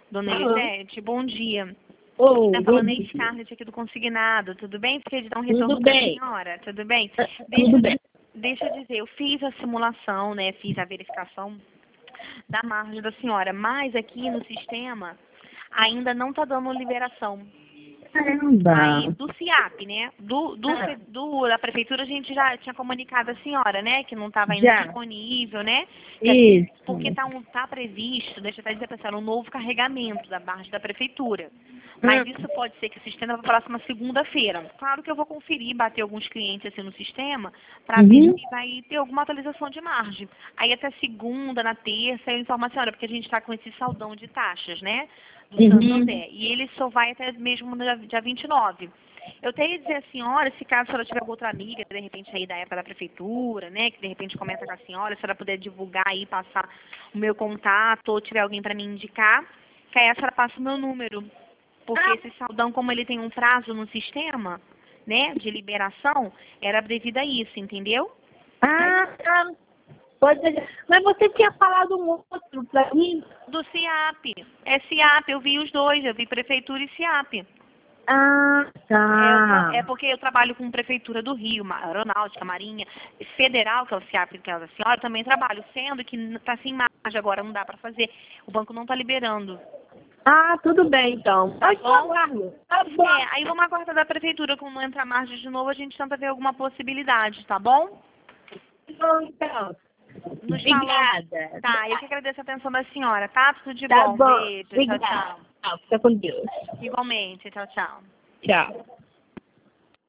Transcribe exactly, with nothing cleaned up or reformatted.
Dona Alô. Elisete, bom dia. Oi, Tá bom falando aí dia. Scarlett aqui do Consignado, tudo bem? Fiquei de dar um retorno Tudo para a bem. senhora, tudo bem? Ah, Deixa, Tudo bem. deixa eu dizer, eu fiz a simulação, né, fiz a verificação da margem da senhora, mas aqui no sistema ainda não está dando liberação. Aí, Caramba. do CIAP, né? Do, do, Ah, fe- do- da prefeitura a gente já tinha comunicado a senhora, né? Que não estava ainda já. disponível, né? Que a- Isso. porque está um, tá previsto, deixa eu até dizer para a senhora, um novo carregamento da margem da prefeitura. Mas Hum. isso pode ser que se estenda para a próxima segunda-feira. Claro que eu vou conferir, bater alguns clientes assim no sistema, para ver Uhum. se vai ter alguma atualização de margem. Aí até segunda, na terça, eu informo a senhora, porque a gente está com esse saldão de taxas, né? Do Uhum. Santander. E ele só vai até mesmo no dia dia vinte e nove. Eu tenho que dizer à senhora, se caso a senhora tiver outra amiga, de repente aí da época da prefeitura, né, que de repente comenta com a senhora, se a senhora puder divulgar aí, passar o meu contato, ou tiver alguém para me indicar, que aí a senhora passa o meu número. Porque esse saldão, como ele tem um prazo no sistema, né, de liberação, era devido a isso, entendeu? Ah, tá. Pode ser. Mas você tinha falado um outro pra mim? Do CIAP. É CIAP, eu vi os dois, eu vi prefeitura e CIAP. Ah, É, eu tra- tá. é porque eu trabalho com prefeitura do Rio, Ma- aeronáutica, marinha, federal, que é o CIAP, que é a da senhora, eu também trabalho, sendo que está sem margem agora, não dá para fazer. O banco não está liberando. Ah, tudo bem, então. Tá Pode bom? falar. Tá bom. É, aí vamos aguardar da prefeitura, quando entrar margem de novo, a gente tenta ver alguma possibilidade, tá bom? Tá bom, então. Nos falamos. Obrigada. Tá, eu que agradeço a atenção da senhora, tá? Tudo de Tá bom. bom. Beijo, tchau, Obrigada. tchau. Tchau, fica com Deus. Igualmente, tchau, tchau. Tchau.